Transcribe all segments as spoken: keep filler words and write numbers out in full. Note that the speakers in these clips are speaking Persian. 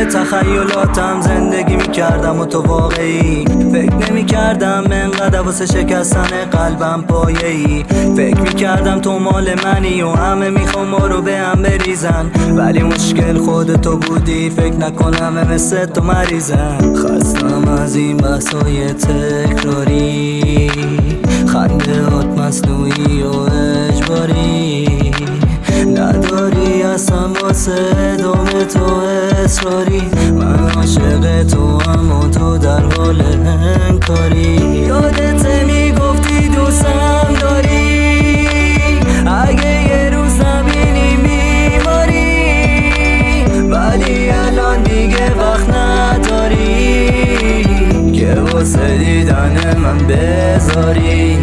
تخیلاتم زندگی میکردم و تو واقعی. فکر نمیکردم انقدر واسه شکستن قلبم پایه‌ای. فکر میکردم تو مال منی و همه میخوام ما رو به هم بریزن، ولی مشکل خود تو بودی. فکر نکنم همه مثل تو مریضن. خستم از این بحثای تکراری، خنده هات مصنوعی و اجباری. نداری اصلا واسه ادامه تو اصراری. من عاشق تو اما تو در حال انکاری. یادت میگفتی دوستم داری، اگه یه روز نبینی میماری. ولی الان دیگه وقت نداری که واسه دیدن من بذاری.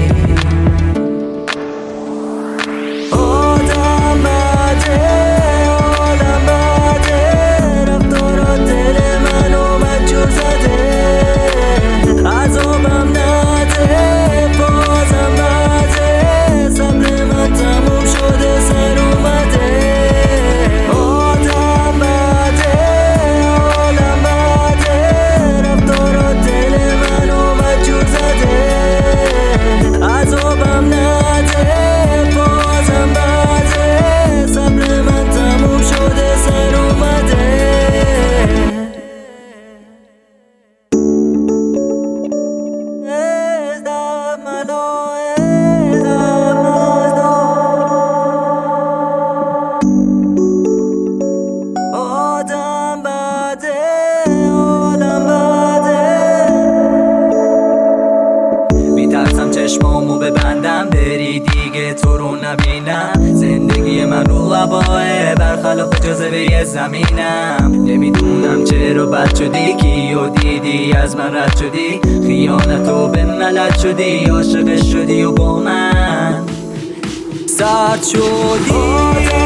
چشمامو ببندم بری دیگه تو رو نبینم. زندگی من رو هواه برخلاف جاذبه زمینم. نمیدونم چرا بد شدی، کیو دیدی از من رد شدی. خیانتو به ملت شدی، عاشق شدی و با من سرد شدی.